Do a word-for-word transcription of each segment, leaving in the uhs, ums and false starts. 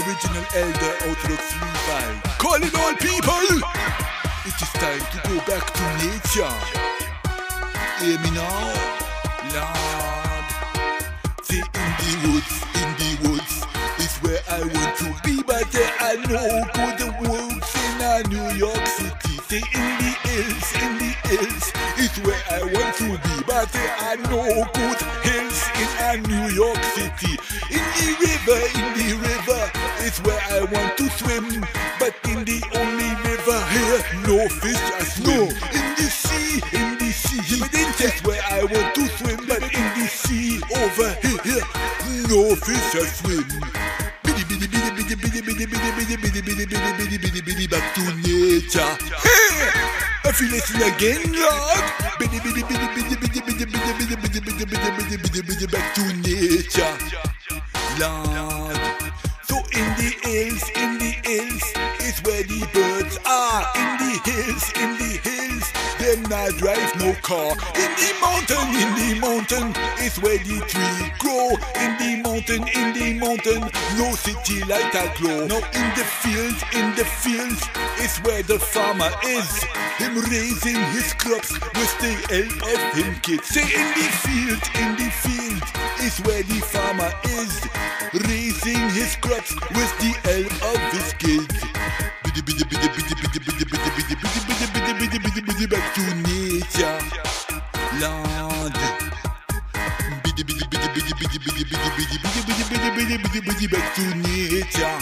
original elder Orthodox Levi, calling all people. It is time to go back to nature. Hear me now, Lord. See, in the woods, in the woods is where I want to be, but there are no good woods in a New York City. See, in the hills, in the hills is where I want to be, but there are no good hills in a New York City. In the river, in the river is where I want to swim, but in the only river here, no fish are swim. In the sea, in the sea, that's where I want to swim, but in the sea over here, no fish are swim. Biddy biddy biddy biddy biddy biddy biddy biddy biddy biddy biddy biddy biddy back to nature. I feel it again, Lord. Biddy biddy biddy biddy biddy biddy biddy biddy biddy biddy biddy biddy biddy back to nature, Lord. So in the hills, in the hills is where the birds are. In the hills, in the hills, them not drive no car. In the mountain, in the mountain is where the tree grow. In the mountain, in the mountain, no city light a glow. Now in the field, in the field is where the farmer is. Him raising his crops with the help of him kids. Say in the field, in the field is where the farmer is, raising his crops with the help of his kids. Biddy biddy biddy biddy biddy biddy biddy biddy biddy biddy biddy biddy biddy back to nature, Lord. Biddy biddy biddy biddy biddy biddy biddy biddy biddy biddy biddy biddy biddy back to nature.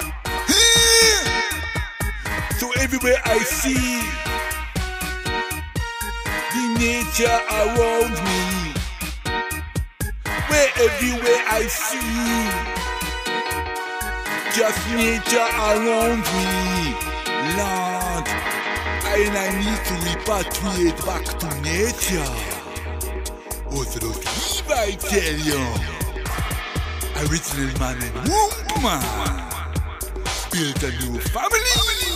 So everywhere I see the nature around me, where everywhere I see just nature around me, Lord, and I need to repatriate back to nature. Orthodox Levi, tell you, original man and woman built a new family.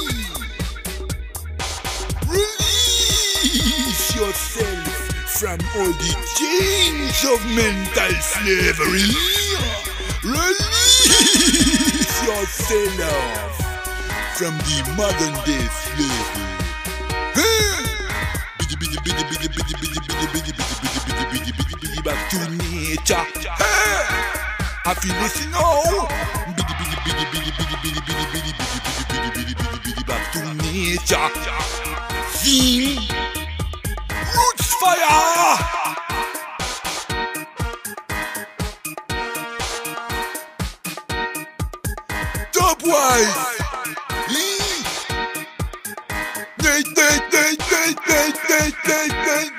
Release yourself from all the chains of mental slavery. Release yourself from the modern day slavery. Biddy biddy biddy biddy biddy biddy biddy biddy biddy biddy biddy biddy biddy back to nature. I feel this now. Biddy biddy biddy biddy biddy biddy biddy biddy biddy biddy biddy biddy biddy back to nature. Sing Roots Fire. Dubwise. Date, date, date, date, date, date, date, date.